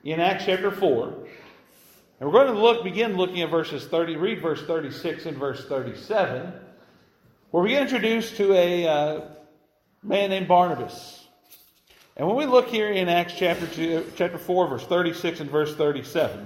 in Acts chapter 4. And we're going to begin looking at read verse 36 and verse 37, where we get introduced to a man named Barnabas. And when we look here in Acts chapter 4, verse 36 and verse 37,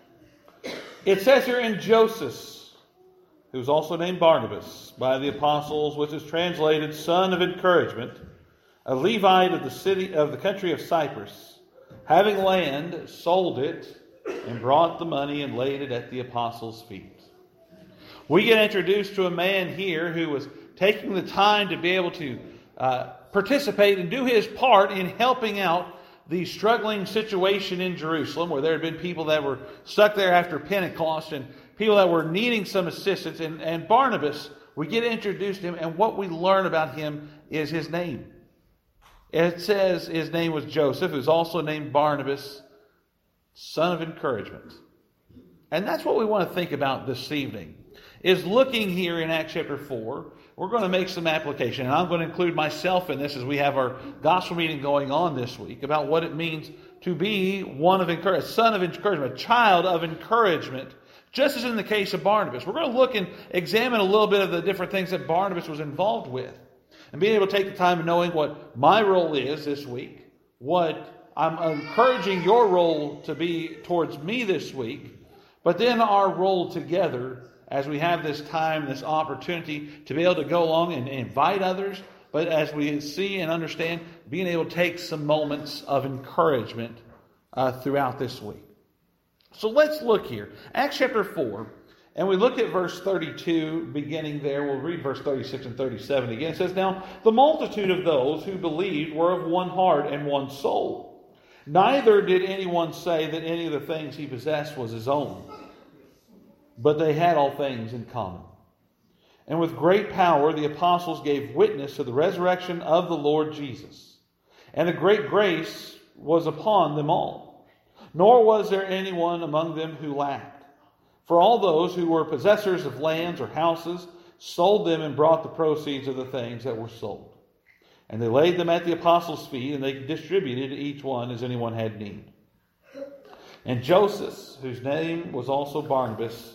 it says here, "And Joseph, who was also named Barnabas by the apostles, which is translated son of encouragement, a Levite of the country of Cyprus, having land, sold it, and brought the money and laid it at the apostles' feet." We get introduced to a man here who was taking the time to be able to participate and do his part in helping out the struggling situation in Jerusalem, where there had been people that were stuck there after Pentecost and people that were needing some assistance. And Barnabas, we get introduced to him, and what we learn about him is his name. It says his name was Joseph, who's also named Barnabas, son of encouragement. And that's what we want to think about this evening, is looking here in Acts chapter 4. We're going to make some application, and I'm going to include myself in this as we have our gospel meeting going on this week, about what it means to be one of encouragement, a son of encouragement, a child of encouragement, just as in the case of Barnabas. We're going to look and examine a little bit of the different things that Barnabas was involved with, and being able to take the time of knowing what my role is this week, what I'm encouraging your role to be towards me this week, but then our role together as we have this time, this opportunity to be able to go along and invite others, but as we see and understand, being able to take some moments of encouragement throughout this week. So let's look here. Acts chapter 4, and we look at verse 32, beginning there. We'll read verse 36 and 37 again. It says, "Now the multitude of those who believed were of one heart and one soul. Neither did anyone say that any of the things he possessed was his own, but they had all things in common. And with great power the apostles gave witness to the resurrection of the Lord Jesus. And a great grace was upon them all. Nor was there anyone among them who lacked. For all those who were possessors of lands or houses sold them and brought the proceeds of the things that were sold. And they laid them at the apostles' feet, and they distributed to each one as anyone had need. And Joseph, whose name was also Barnabas,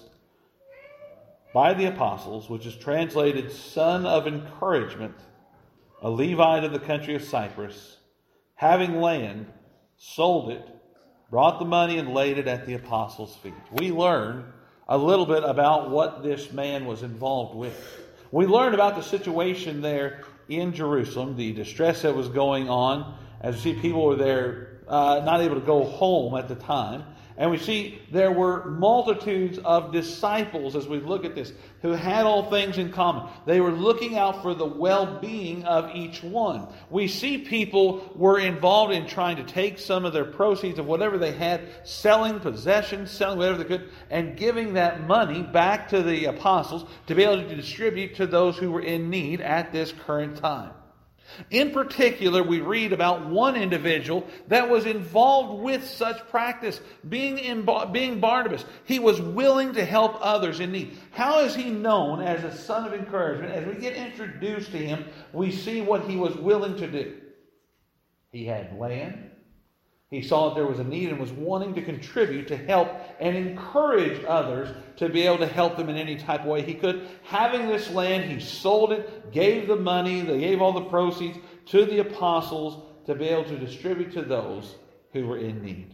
by the apostles, which is translated son of encouragement, a Levite of the country of Cyprus, having land, sold it, brought the money and laid it at the apostles' feet." We learn a little bit about what this man was involved with. We learn about the situation there in Jerusalem, the distress that was going on, as we see people were there not able to go home at the time. And we see there were multitudes of disciples, as we look at this, who had all things in common. They were looking out for the well-being of each one. We see people were involved in trying to take some of their proceeds of whatever they had, selling possessions, selling whatever they could, and giving that money back to the apostles to be able to distribute to those who were in need at this current time. In particular, we read about one individual that was involved with such practice, being Barnabas. He was willing to help others in need. How is he known as a son of encouragement? As we get introduced to him, we see what he was willing to do. He had land. He saw that there was a need and was wanting to contribute to help and encourage others to be able to help them in any type of way he could. Having this land, he sold it, gave the money, they gave all the proceeds to the apostles to be able to distribute to those who were in need.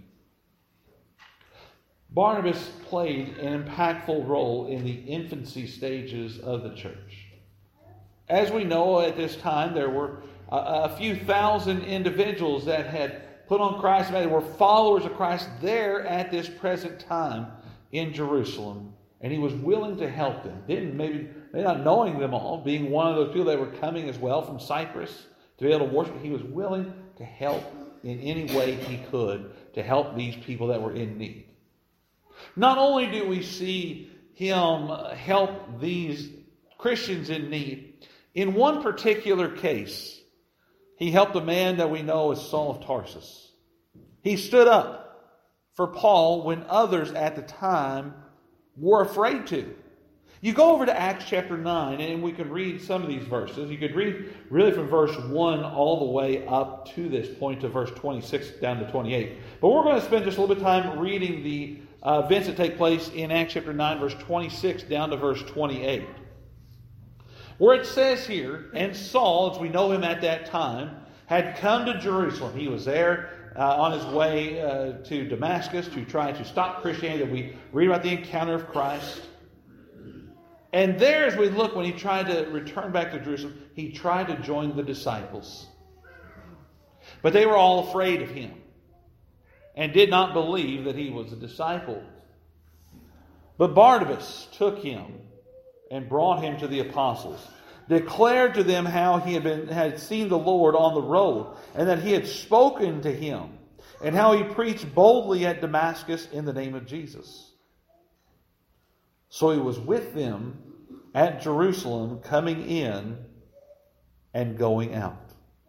Barnabas played an impactful role in the infancy stages of the church. As we know, at this time, there were a few thousand individuals that had put on Christ, and were followers of Christ there at this present time in Jerusalem. And he was willing to help them. Maybe not knowing them all, being one of those people that were coming as well from Cyprus to be able to worship. He was willing to help in any way he could to help these people that were in need. Not only do we see him help these Christians in need, in one particular case, he helped a man that we know as Saul of Tarsus. He stood up for Paul when others at the time were afraid to. You go over to Acts chapter 9, and we could read some of these verses. You could read really from verse 1 all the way up to this point to verse 26 down to 28. But we're going to spend just a little bit of time reading the events that take place in Acts chapter 9, verse 26 down to verse 28. Where it says here, and Saul, as we know him at that time, had come to Jerusalem. He was there on his way to Damascus to try to stop Christianity. We read about the encounter of Christ. And there, as we look, when he tried to return back to Jerusalem, he tried to join the disciples. But they were all afraid of him and did not believe that he was a disciple. But Barnabas took him and brought him to the apostles, declared to them how he had seen the Lord on the road, and that he had spoken to him, and how he preached boldly at Damascus in the name of Jesus. So he was with them at Jerusalem, coming in and going out.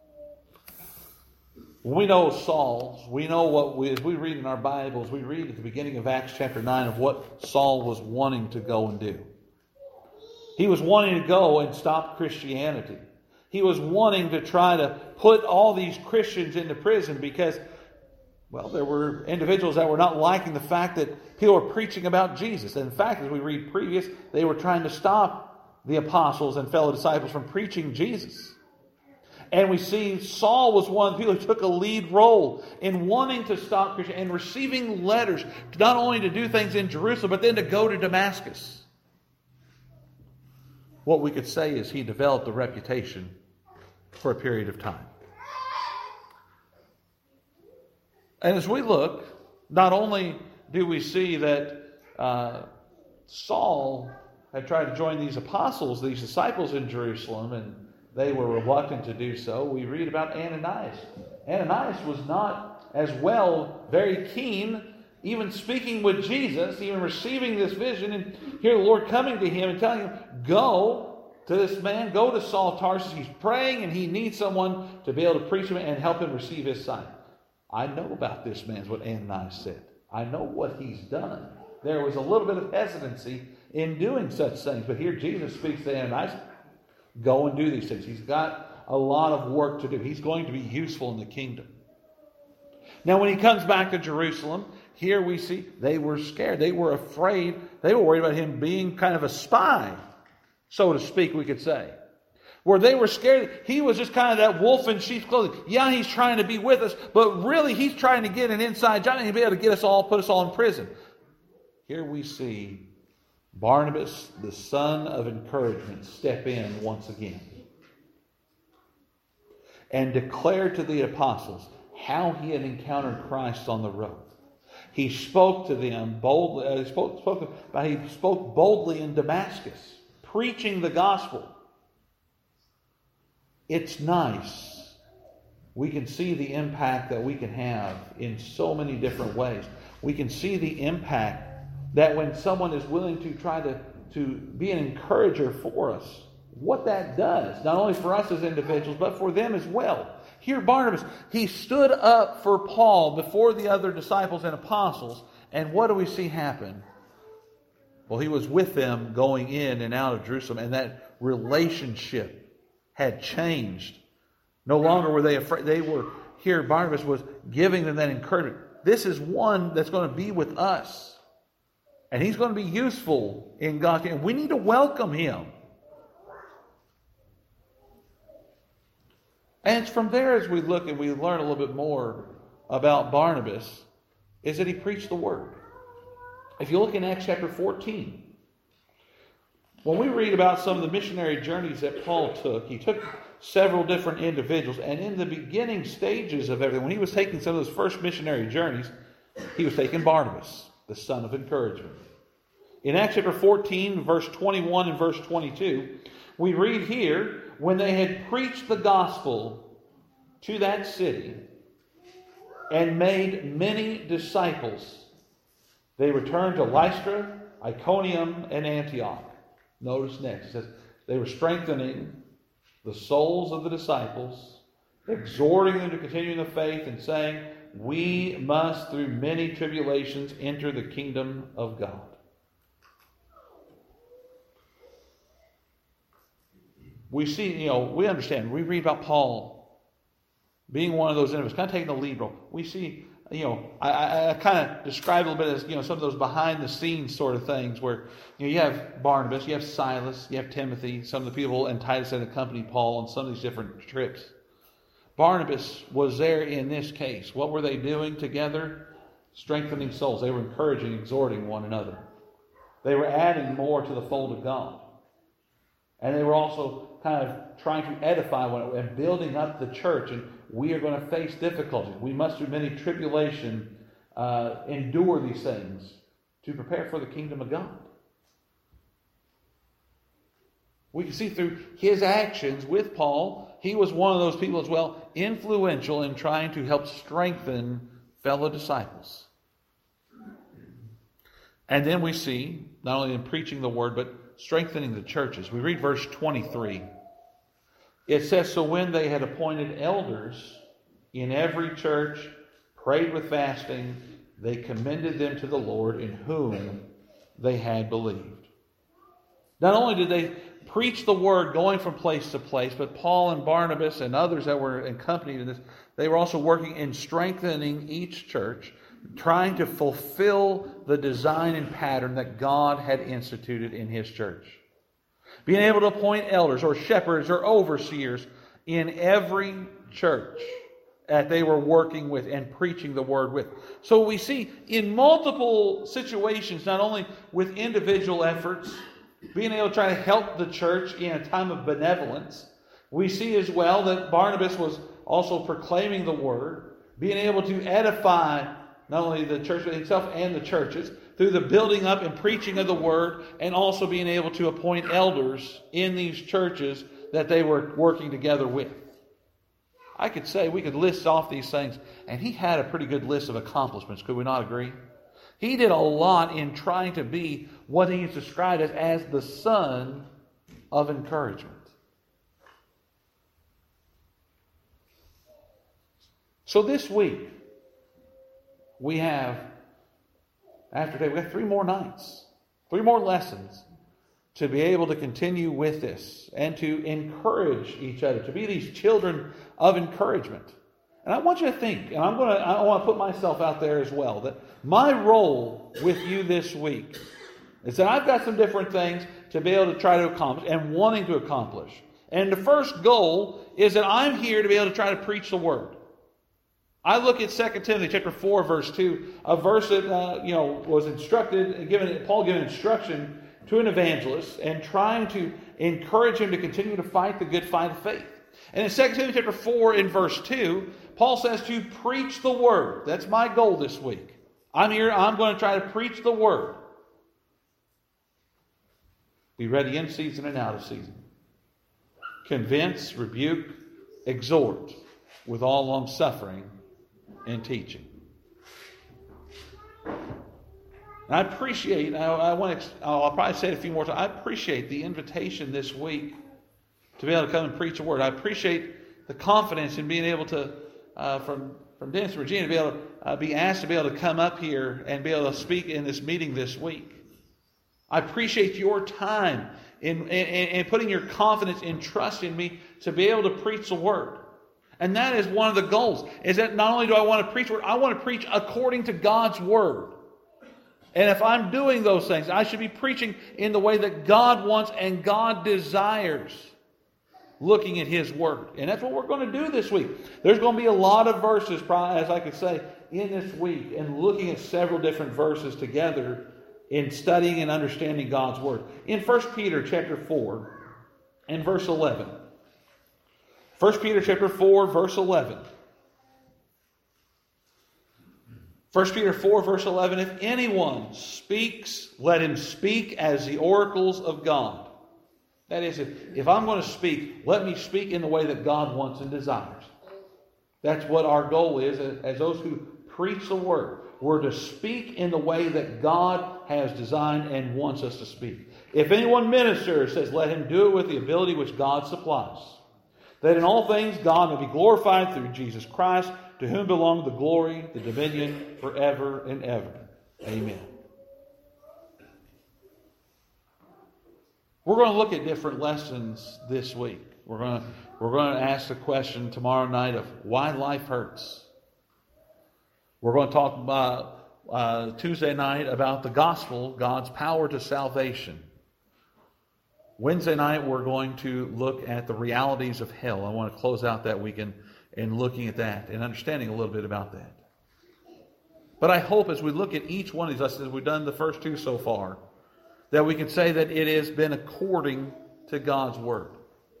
When we know Saul, we know as we read in our Bibles, we read at the beginning of Acts chapter 9 of what Saul was wanting to go and do. He was wanting to go and stop Christianity. He was wanting to try to put all these Christians into prison because, well, there were individuals that were not liking the fact that people were preaching about Jesus. And in fact, as we read previous, they were trying to stop the apostles and fellow disciples from preaching Jesus. And we see Saul was one of the people who took a lead role in wanting to stop Christianity and receiving letters, not only to do things in Jerusalem, but then to go to Damascus. What we could say is he developed a reputation for a period of time. And as we look, not only do we see that Saul had tried to join these apostles, these disciples in Jerusalem, and they were reluctant to do so. We read about Ananias. Ananias was not as well very keen, even speaking with Jesus, even receiving this vision, and hear the Lord coming to him and telling him, go to this man, go to Saul of Tarsus. He's praying and he needs someone to be able to preach him and help him receive his sight. I know about this man, is what Ananias said. I know what he's done. There was a little bit of hesitancy in doing such things. But here Jesus speaks to Ananias, go and do these things. He's got a lot of work to do. He's going to be useful in the kingdom. Now when he comes back to Jerusalem, here we see they were scared. They were afraid. They were worried about him being kind of a spy, so to speak, we could say. Where they were scared. He was just kind of that wolf in sheep's clothing. Yeah, he's trying to be with us, but really he's trying to get an inside job and be able to get us all, put us all in prison. Here we see Barnabas, the son of encouragement, step in once again and declare to the apostles how he had encountered Christ on the road. He spoke to them boldly. He spoke boldly in Damascus, preaching the gospel. It's nice. We can see the impact that we can have in so many different ways. We can see the impact that when someone is willing to try to be an encourager for us, what that does, not only for us as individuals, but for them as well. Here, Barnabas, he stood up for Paul before the other disciples and apostles, and what do we see happen? Well, he was with them going in and out of Jerusalem, and that relationship had changed. No longer were they afraid. They were here. Barnabas was giving them that encouragement. This is one that's going to be with us. And he's going to be useful in God's kingdom. We need to welcome him. And it's from there as we look and we learn a little bit more about Barnabas, is that he preached the word. If you look in Acts chapter 14, when we read about some of the missionary journeys that Paul took, he took several different individuals. And in the beginning stages of everything, when he was taking some of those first missionary journeys, he was taking Barnabas, the son of encouragement. In Acts chapter 14, verse 21 and verse 22, we read here, when they had preached the gospel to that city and made many disciples, they returned to Lystra, Iconium, and Antioch. Notice next, it says, they were strengthening the souls of the disciples, exhorting them to continue in the faith, and saying, we must through many tribulations enter the kingdom of God. we see, we understand. We read about Paul being one of those individuals, kind of taking the lead role. We see, I kind of describe a little bit as, some of those behind the scenes sort of things where, you have Barnabas, you have Silas, you have Timothy, some of the people and Titus that accompanied Paul on some of these different trips. Barnabas was there in this case. What were they doing together? Strengthening souls. They were encouraging, exhorting one another. They were adding more to the fold of God. And they were also kind of trying to edify one another and building up the church. And we are going to face difficulties. We must through many tribulation endure these things to prepare for the kingdom of God. We can see through his actions with Paul, he was one of those people as well, influential in trying to help strengthen fellow disciples. And then we see, not only in preaching the word, but strengthening the churches. We read verse 23. It says, "So when they had appointed elders in every church, prayed with fasting, they commended them to the Lord in whom they had believed." Not only did they preach the word going from place to place, but Paul and Barnabas and others that were accompanied in this, they were also working in strengthening each church, trying to fulfill the design and pattern that God had instituted in his church. Being able to appoint elders or shepherds or overseers in every church that they were working with and preaching the word with. So we see in multiple situations, not only with individual efforts, being able to try to help the church in a time of benevolence, we see as well that Barnabas was also proclaiming the word, being able to edify not only the church itself and the churches through the building up and preaching of the word, and also being able to appoint elders in these churches that they were working together with. I could say we could list off these things, and he had a pretty good list of accomplishments. Could we not agree? He did a lot in trying to be what he's described as the son of encouragement. So this week, we have 3 more nights, 3 more lessons to be able to continue with this and to encourage each other, to be these children of encouragement. And I want you to think, and I want to put myself out there as well, that my role with you this week is that I've got some different things to be able to try to accomplish and wanting to accomplish. And the first goal is that I'm here to be able to try to preach the word. I look at 2 Timothy chapter 4, verse 2, a verse that was Paul given instruction to an evangelist and trying to encourage him to continue to fight the good fight of faith. And in 2 Timothy chapter 4, in verse 2, Paul says to preach the word. That's my goal this week. I'm here, I'm going to try to preach the word. Be ready in season and out of season. Convince, rebuke, exhort with all long suffering and teaching. And I appreciate, I'll probably say it a few more times, I appreciate the invitation this week to be able to come and preach a word. I appreciate the confidence in being able to, from Dennis, Virginia, to be able to be asked to be able to come up here and be able to speak in this meeting this week. I appreciate your time in putting your confidence and trust in me to be able to preach the word. And that is one of the goals, is that not only do I want to preach the word, I want to preach according to God's word. And if I'm doing those things, I should be preaching in the way that God wants and God desires, looking at His Word. And that's what we're going to do this week. There's going to be a lot of verses, as I could say, in this week, and looking at several different verses together in studying and understanding God's Word. In 1 Peter chapter 4 and verse 11. 1 Peter chapter 4, verse 11. 1 Peter 4, verse 11, if anyone speaks, let him speak as the oracles of God. That is, if I'm going to speak, let me speak in the way that God wants and desires. That's what our goal is as those who preach the Word. We're to speak in the way that God has designed and wants us to speak. If anyone ministers, says, let him do it with the ability which God supplies. That in all things God may be glorified through Jesus Christ, to whom belong the glory, the dominion, forever and ever. Amen. We're going to look at different lessons this week. We're going to ask the question tomorrow night of why life hurts. We're going to talk about Tuesday night about the gospel, God's power to salvation. Wednesday night, we're going to look at the realities of hell. I want to close out that weekend in looking at that and understanding a little bit about that. But I hope as we look at each one of these lessons, we've done the first two so far, that we can say that it has been according to God's Word.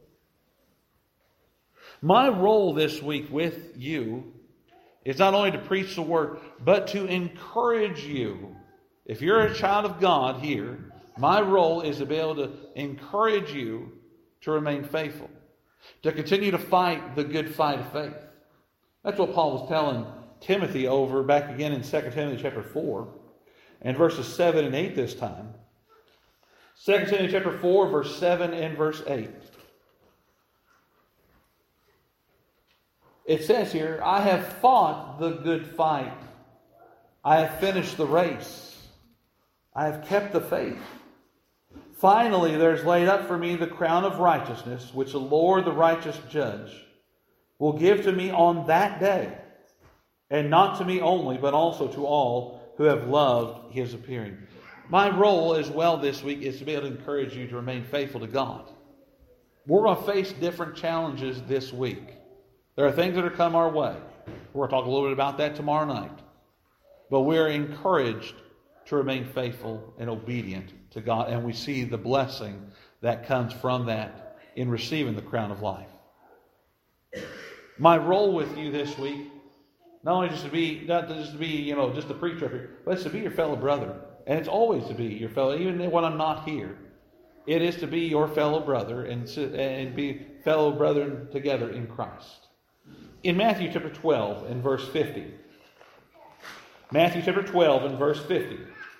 My role this week with you is not only to preach the Word, but to encourage you. If you're a child of God here, my role is to be able to encourage you to remain faithful, to continue to fight the good fight of faith. That's what Paul was telling Timothy over back again in 2 Timothy chapter 4 and verses 7 and 8 this time. 2 Timothy chapter 4, verse 7 and verse 8. It says here, I have fought the good fight. I have finished the race. I have kept the faith. Finally, there is laid up for me the crown of righteousness, which the Lord, the righteous judge, will give to me on that day, and not to me only, but also to all who have loved His appearing. My role as well this week is to be able to encourage you to remain faithful to God. We're going to face different challenges this week. There are things that are come our way. We're going to talk a little bit about that tomorrow night. But we're encouraged to remain faithful and obedient to God. And we see the blessing that comes from that in receiving the crown of life. My role with you this week, not only just to be just the preacher up here, but it's to be your fellow brother. And it's always to be your fellow, even when I'm not here. It is to be your fellow brother and be fellow brethren together in Christ. In Matthew chapter 12 and verse 50. Matthew chapter 12 and verse 50.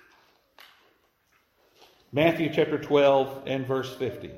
Matthew chapter 12 and verse 50.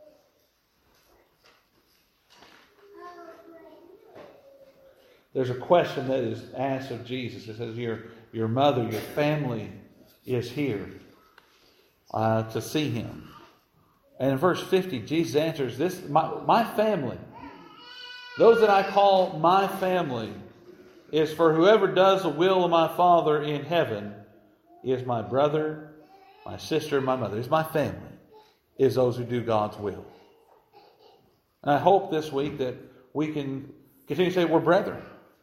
There's a question that is asked of Jesus. It says, your mother, your family is here to see Him. And in verse 50, Jesus answers, "This my family, those that I call my family, is for whoever does the will of my Father in heaven is my brother, my sister, my mother." Is my family, is those who do God's will. And I hope this week that we can continue to say we're brethren.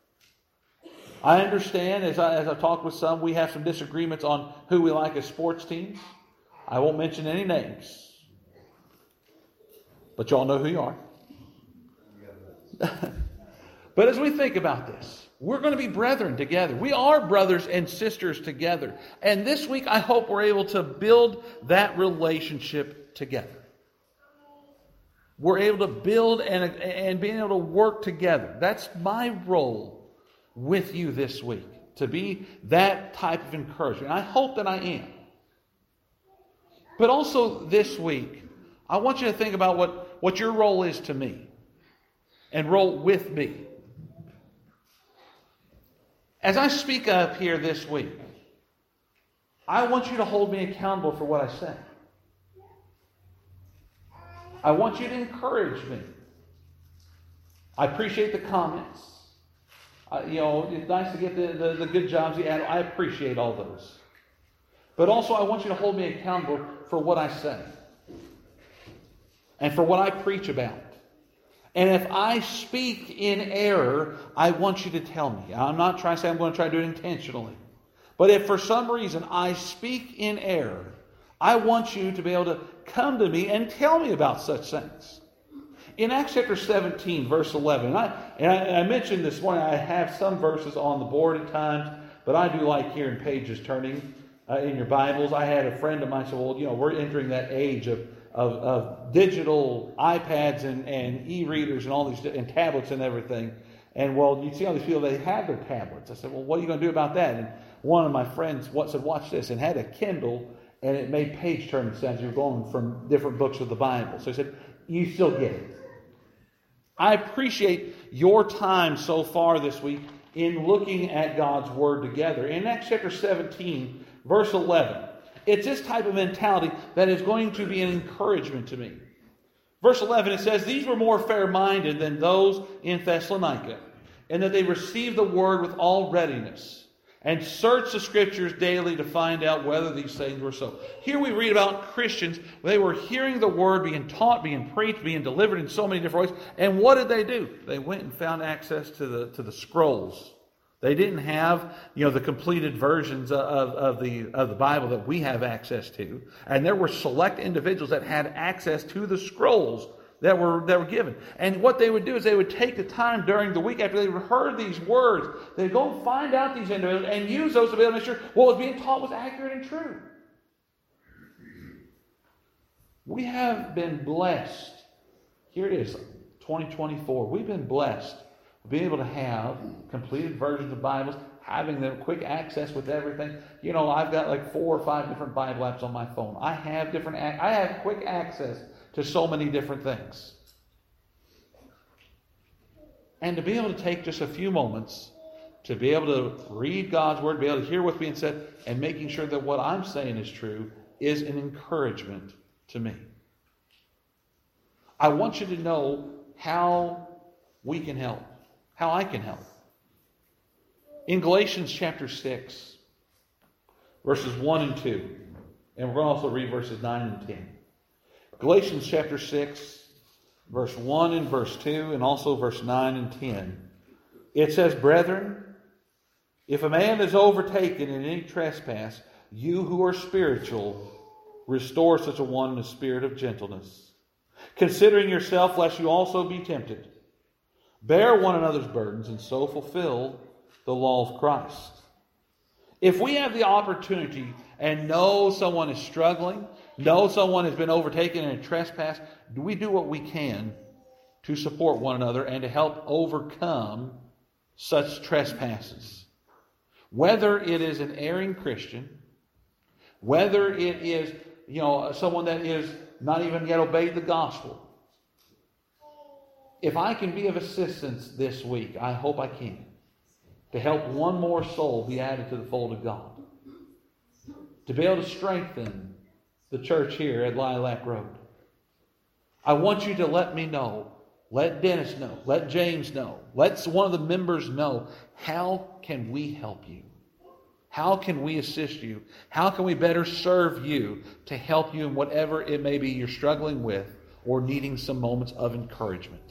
I understand, as I've talked with some, we have some disagreements on who we like as sports teams. I won't mention any names. But y'all know who you are. But as we think about this, we're going to be brethren together. We are brothers and sisters together. And this week, I hope we're able to build that relationship together. We're able to build and being able to work together. That's my role with you this week, to be that type of encouragement. I hope that I am. But also this week, I want you to think about what your role is to me and roll with me. As I speak up here this week, I want you to hold me accountable for what I say. I want you to encourage me. I appreciate the comments. It's nice to get the good jobs you add. I appreciate all those. But also I want you to hold me accountable for what I say. And for what I preach about. And if I speak in error, I want you to tell me. I'm not trying to say I'm going to try to do it intentionally. But if for some reason I speak in error, I want you to be able to come to me and tell me about such things. In Acts chapter 17, verse 11, and I mentioned this morning, I have some verses on the board at times, but I do like hearing pages turning in your Bibles. I had a friend of mine say, well, we're entering that age of digital iPads and e-readers and all these, and tablets and everything. And well, you see all these people, they have their tablets. I said, well, what are you going to do about that? And one of my friends said, watch this, and had a Kindle, and it made page turning sounds. You're going from different books of the Bible. So he said, you still get it. I appreciate your time so far this week in looking at God's Word together. In Acts chapter 17, verse 11, It's this type of mentality that is going to be an encouragement to me. Verse 11, it says, "These were more fair-minded than those in Thessalonica, and that they received the word with all readiness, and searched the Scriptures daily to find out whether these things were so." Here we read about Christians. They were hearing the word being taught, being preached, being delivered in so many different ways. And what did they do? They went and found access to the scrolls. They didn't have, the completed versions of the Bible that we have access to. And there were select individuals that had access to the scrolls that were given. And what they would do is they would take the time during the week after they heard these words, they'd go and find out these individuals and use those to be able to make sure what was being taught was accurate and true. We have been blessed. Here it is, 2024. We've been blessed being able to have completed versions of Bibles, having the quick access with everything. I've got like 4 or 5 different Bible apps on my phone. I have quick access to so many different things. And to be able to take just a few moments to be able to read God's Word, be able to hear what's being said, and making sure that what I'm saying is true is an encouragement to me. I want you to know how we can help. How I can help. In Galatians chapter 6, verses 1 and 2, and we're going to also read verses 9 and 10. Galatians chapter 6, verse 1 and verse 2, and also verse 9 and 10. It says, "Brethren, if a man is overtaken in any trespass, you who are spiritual, restore such a one in a spirit of gentleness, considering yourself, lest you also be tempted. Bear one another's burdens, and so fulfill the law of Christ." If we have the opportunity and know someone is struggling, know someone has been overtaken in a trespass, do we do what we can to support one another and to help overcome such trespasses? Whether it is an erring Christian, whether it is, someone that is not even yet obeyed the gospel. If I can be of assistance this week, I hope I can, to help one more soul be added to the fold of God. To be able to strengthen the church here at Lilac Road. I want you to let me know. Let Dennis know. Let James know. Let one of the members know. How can we help you? How can we assist you? How can we better serve you to help you in whatever it may be you're struggling with or needing some moments of encouragement?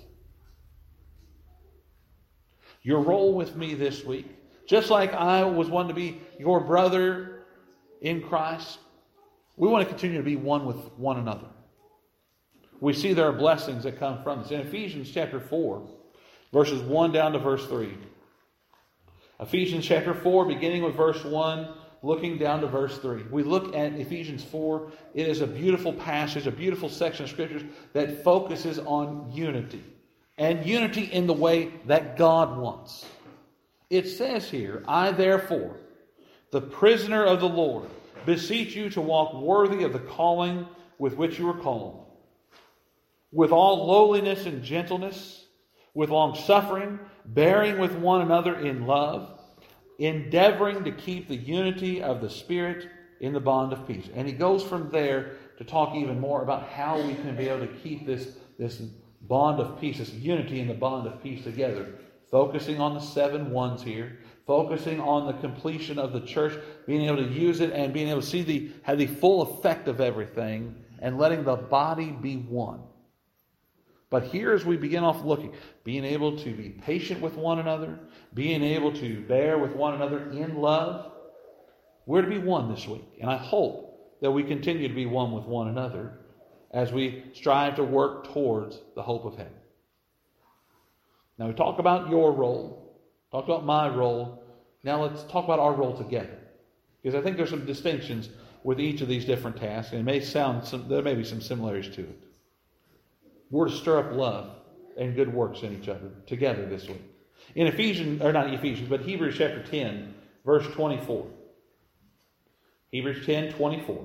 Your role with me this week, just like I was one to be your brother in Christ, we want to continue to be one with one another. We see there are blessings that come from this. In Ephesians chapter 4, verses 1 down to verse 3. Ephesians chapter 4, beginning with verse 1, looking down to verse 3. We look at Ephesians 4. It is a beautiful passage, a beautiful section of Scriptures that focuses on unity. And unity in the way that God wants. It says here, "I therefore, the prisoner of the Lord, beseech you to walk worthy of the calling with which you were called, with all lowliness and gentleness, with long suffering, bearing with one another in love, endeavoring to keep the unity of the Spirit in the bond of peace." And he goes from there to talk even more about how we can be able to keep this bond of peace, this unity in the bond of peace together. Focusing on the 7 ones here. Focusing on the completion of the church. Being able to use it and being able to see have the full effect of everything. And letting the body be one. But here as we begin off looking, being able to be patient with one another. Being able to bear with one another in love. We're to be one this week. And I hope that we continue to be one with one another as we strive to work towards the hope of heaven. Now we talk about your role, talk about my role. Now let's talk about our role together. Because I think there's some distinctions with each of these different tasks, and there may be some similarities to it. We're to stir up love and good works in each other together this week. In Hebrews chapter 10, verse 24. Hebrews 10, 24.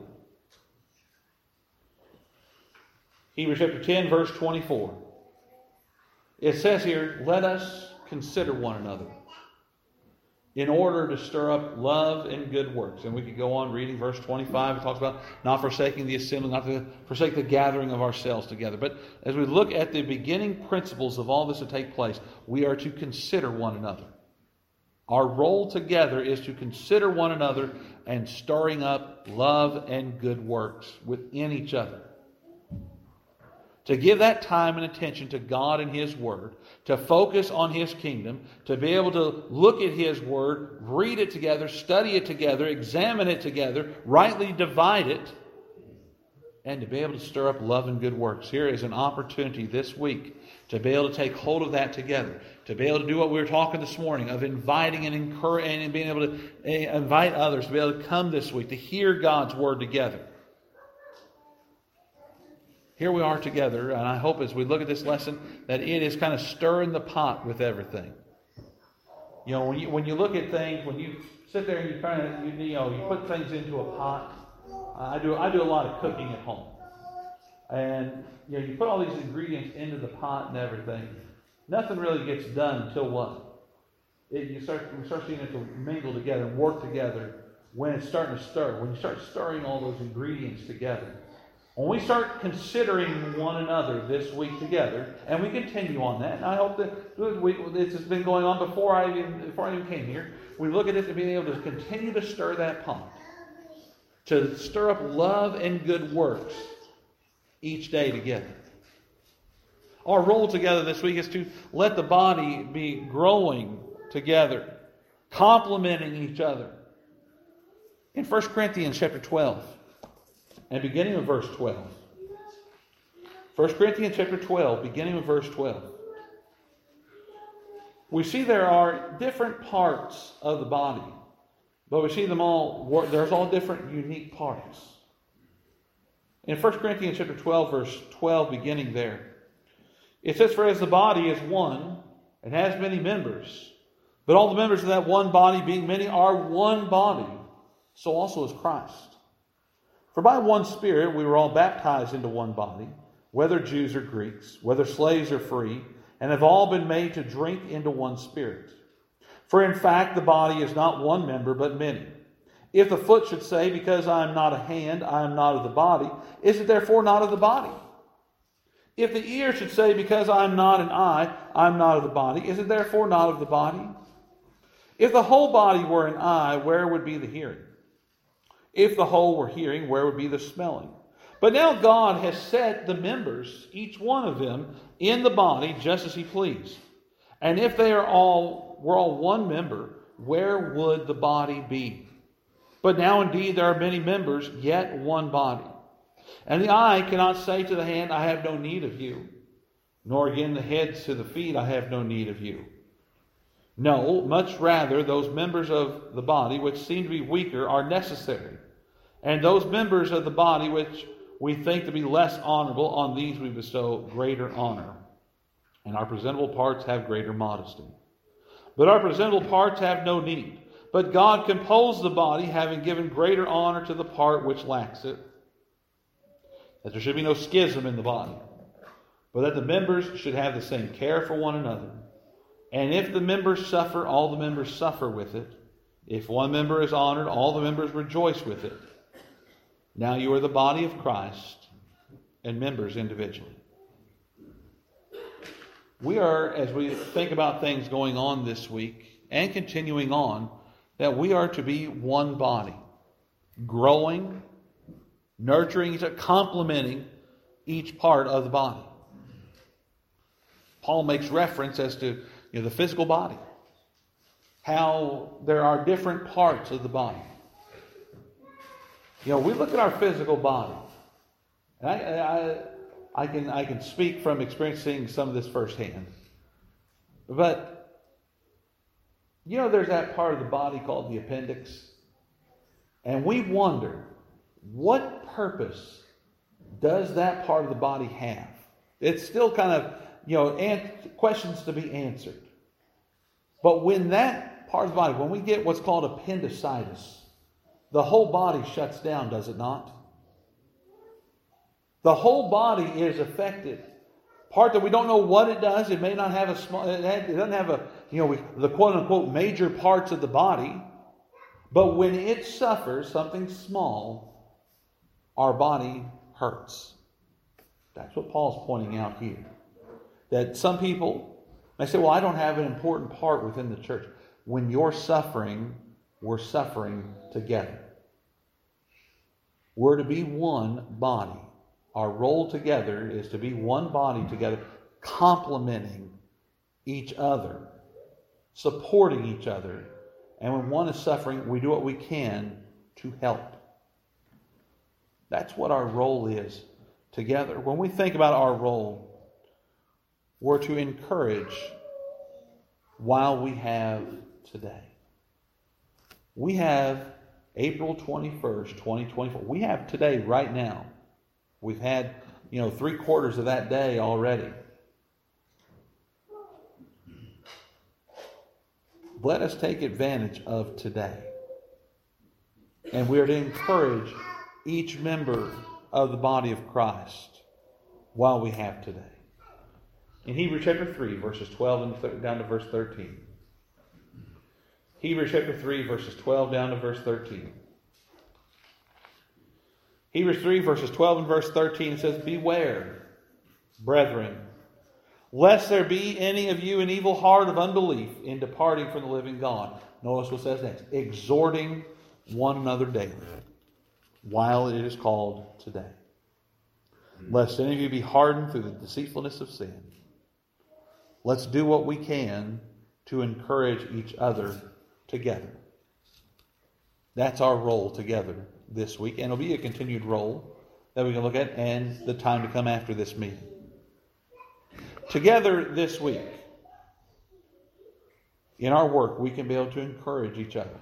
Hebrews chapter 10, verse 24. It says here, "Let us consider one another in order to stir up love and good works. And we could go on reading verse 25. It talks about not forsaking the assembly, not to forsake the gathering of ourselves together. But as we look at the beginning principles of all this to take place, we are to consider one another. Our role together is to consider one another and stirring up love and good works within each other. To give that time and attention to God and His Word, to focus on His kingdom, to be able to look at His Word, read it together, study it together, examine it together, rightly divide it, and to be able to stir up love and good works. Here is an opportunity this week to be able to take hold of that together, to be able to do what we were talking this morning, of inviting and encouraging and being able to invite others to be able to come this week, to hear God's Word together. Here we are together, and I hope as we look at this lesson that it is kind of stirring the pot with everything. You know, when you look at things, when you sit there and you put things into a pot. I do a lot of cooking at home, and you put all these ingredients into the pot and everything. Nothing really gets done until what? We start seeing it to mingle together and work together when it's starting to stir. When you start stirring all those ingredients together. When we start considering one another this week together, and we continue on that, and I hope that this has been going on before I even came here, we look at it and being able to continue to stir that pot, to stir up love and good works each day together. Our role together this week is to let the body be growing together, complementing each other. In 1 Corinthians chapter 12, and beginning with verse 12. 1 Corinthians chapter 12, beginning with verse 12. We see there are different parts of the body, but we see them all, there's all different unique parts. In 1 Corinthians chapter 12, verse 12, beginning there, it says, "For as the body is one, and has many members, but all the members of that one body, being many, are one body, so also is Christ. For by one Spirit we were all baptized into one body, whether Jews or Greeks, whether slaves or free, and have all been made to drink into one Spirit. For in fact the body is not one member, but many. If the foot should say, because I am not a hand, I am not of the body, is it therefore not of the body? If the ear should say, because I am not an eye, I am not of the body, is it therefore not of the body? If the whole body were an eye, where would be the hearing? If the whole were hearing, where would be the smelling? But now God has set the members, each one of them, in the body just as He pleased. And if they were all one member, where would the body be? But now indeed there are many members, yet one body. And the eye cannot say to the hand, I have no need of you. Nor again the head to the feet, I have no need of you. No, much rather those members of the body which seem to be weaker are necessary. And those members of the body which we think to be less honorable, on these we bestow greater honor. And our presentable parts have greater modesty. But our presentable parts have no need. But God composed the body, having given greater honor to the part which lacks it, that there should be no schism in the body, but that the members should have the same care for one another. And if the members suffer, all the members suffer with it. If one member is honored, all the members rejoice with it. Now you are the body of Christ, and members individually." We are, as we think about things going on this week and continuing on, that we are to be one body, growing, nurturing, complementing each part of the body. Paul makes reference as to the physical body, how there are different parts of the body. We look at our physical body, and I can speak from experiencing some of this firsthand. But there's that part of the body called the appendix, and we wonder, what purpose does that part of the body have? It's still kind of questions to be answered. But when that part of the body, when we get what's called appendicitis, the whole body shuts down, does it not? The whole body is affected. Part that we don't know what it does. It may not have it doesn't have a the quote-unquote major parts of the body. But when it suffers something small, our body hurts. That's what Paul's pointing out here. That some people may say, well, I don't have an important part within the church. When you're suffering, we're suffering together. We're to be one body. Our role together is to be one body together, complementing each other, supporting each other. And when one is suffering, we do what we can to help. That's what our role is together. When we think about our role, we're to encourage while we have today. We have April 21st, 2024. We have today right now. We've had, 3/4 of that day already. Let us take advantage of today. And we are to encourage each member of the body of Christ while we have today. In Hebrews chapter 3, verses 12 and down to verse 13. Hebrews chapter 3, verses 12 down to verse 13. Hebrews 3, verses 12 and verse 13 says, "Beware, brethren, lest there be any of you an evil heart of unbelief in departing from the living God." Notice what it says next. "Exhorting one another daily, while it is called today. Lest any of you be hardened through the deceitfulness of sin." Let's do what we can to encourage each other together. That's our role together this week. And it'll be a continued role that we can look at and the time to come after this meeting. Together this week, in our work, we can be able to encourage each other.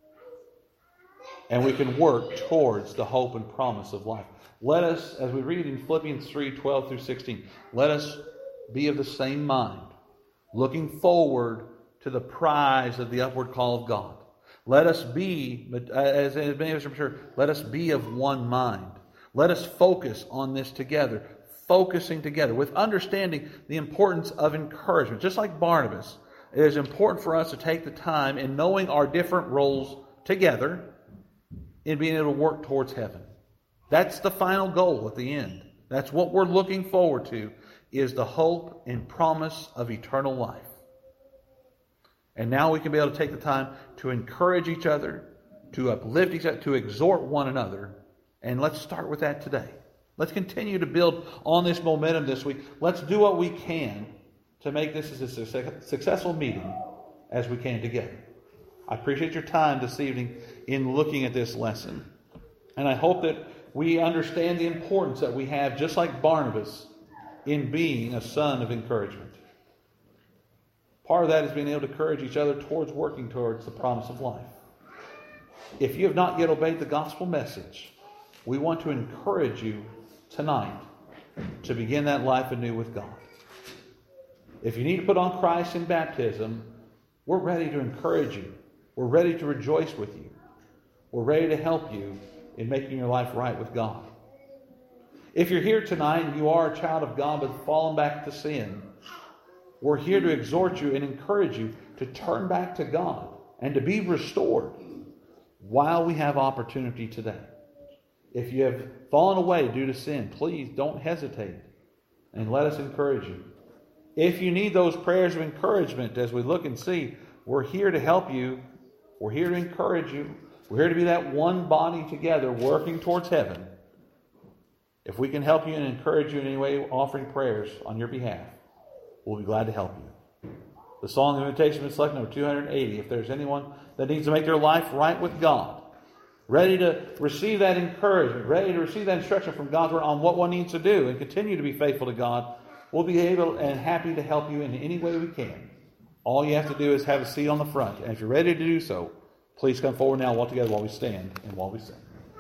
And we can work towards the hope and promise of life. Let us, as we read in Philippians 3, 12 through 16, let us be of the same mind, looking forward to the prize of the upward call of God. Let us be, as many of us are sure, let us be of one mind. Let us focus on this together, focusing together with understanding the importance of encouragement. Just like Barnabas, it is important for us to take the time in knowing our different roles together in being able to work towards heaven. That's the final goal at the end. That's what we're looking forward to, is the hope and promise of eternal life. And now we can be able to take the time to encourage each other, to uplift each other, to exhort one another. And let's start with that today. Let's continue to build on this momentum this week. Let's do what we can to make this as a successful meeting as we can together. I appreciate your time this evening in looking at this lesson. And I hope that we understand the importance that we have, just like Barnabas, in being a son of encouragement. Part of that is being able to encourage each other towards working towards the promise of life. If you have not yet obeyed the gospel message, we want to encourage you tonight to begin that life anew with God. If you need to put on Christ in baptism, we're ready to encourage you. We're ready to rejoice with you. We're ready to help you in making your life right with God. If you're here tonight and you are a child of God but fallen back to sin, we're here to exhort you and encourage you to turn back to God and to be restored while we have opportunity today. If you have fallen away due to sin, please don't hesitate and let us encourage you. If you need those prayers of encouragement as we look and see, we're here to help you. We're here to encourage you. We're here to be that one body together working towards heaven. If we can help you and encourage you in any way, offering prayers on your behalf, we'll be glad to help you. The song of invitation is select number 280. If there's anyone that needs to make their life right with God, ready to receive that encouragement, ready to receive that instruction from God's word on what one needs to do and continue to be faithful to God, we'll be able and happy to help you in any way we can. All you have to do is have a seat on the front. And if you're ready to do so, please come forward now all together while we stand and while we sing.